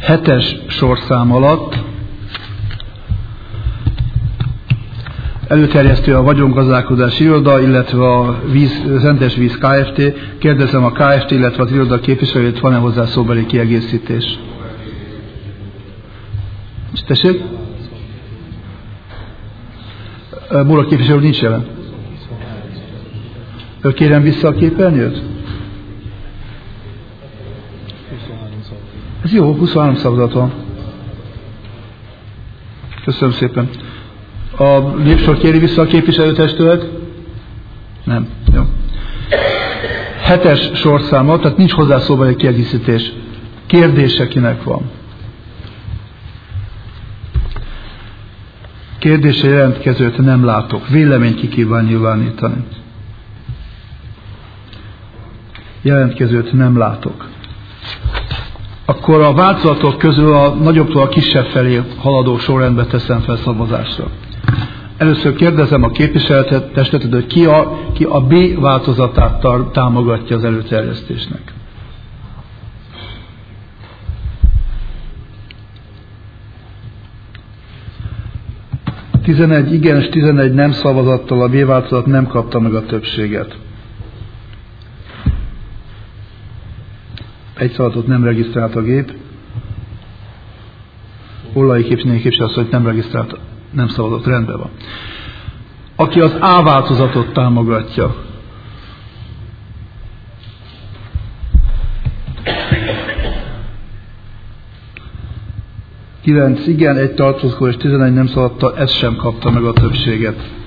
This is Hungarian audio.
7-es sorszám alatt előterjesztő a vagyongazdálkodási iroda, illetve a Rendes Víz Kft. Kérdezem a Kft., illetve az iroda képviselőjét, van-e hozzá szóbeli kiegészítés? Tessék? Múra képviselő nincs jelen. Kérem vissza a képernyőt? Ez jó, 23 szavazat van. Köszönöm szépen. A népsor kéri vissza a képviselőtestület? Nem. Jó. 7-es sorszáma, tehát nincs hozzá szóbeli kiegészítés. Kérdése kinek van? Kérdése jelentkezőt nem látok. Vélemény ki kíván nyilvánítani. Jelentkezőt nem látok. Akkor a változatok közül a nagyobbtól a kisebb felé haladó sorrendbe teszem fel szavazásra. Először kérdezem a képviselőtestületet, hogy ki a B változatát támogatja az előterjesztésnek. ...11 igen és 11 nem szavazattal a B változat nem kapta meg a többséget. Egy szavazatot nem regisztrált a gép. Ollai képviselő azt, hogy nem regisztrált, nem szavazott, rendben van. Aki az A változatot támogatja. ...9 igen, 1 tartózkodó és 11 nem szavazattal, ez sem kapta meg a többséget.